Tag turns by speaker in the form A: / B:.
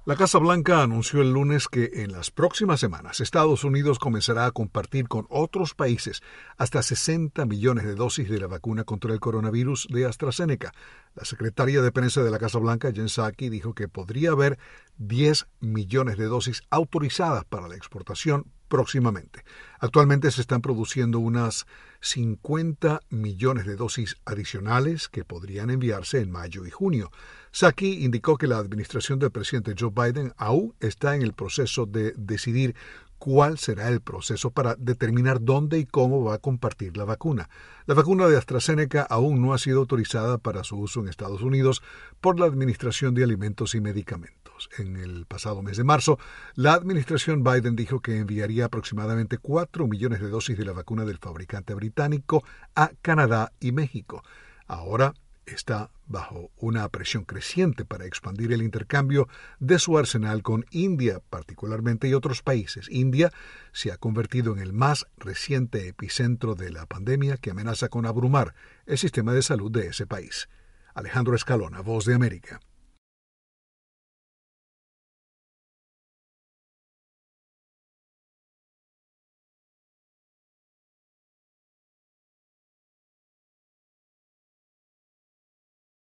A: La Casa Blanca anunció el lunes que en las próximas semanas Estados Unidos comenzará a compartir con otros países hasta 60 millones de dosis de la vacuna contra el coronavirus de AstraZeneca. La secretaria de prensa de la Casa Blanca, Jen Psaki, dijo que podría haber 10 millones de dosis autorizadas para la exportación próximamente. Actualmente se están produciendo unas 50 millones de dosis adicionales que podrían enviarse en mayo y junio. Psaki indicó que la administración del presidente Joe Biden aún está en el proceso de decidir cuál será el proceso para determinar dónde y cómo va a compartir la vacuna. La vacuna de AstraZeneca aún no ha sido autorizada para su uso en Estados Unidos por la Administración de Alimentos y Medicamentos. En el pasado mes de marzo, la administración Biden dijo que enviaría aproximadamente 4 millones de dosis de la vacuna del fabricante británico a Canadá y México. Ahora está bajo una presión creciente para expandir el intercambio de su arsenal con India, particularmente, y otros países. India se ha convertido en el más reciente epicentro de la pandemia que amenaza con abrumar el sistema de salud de ese país. Alejandro Escalona, Voz de América.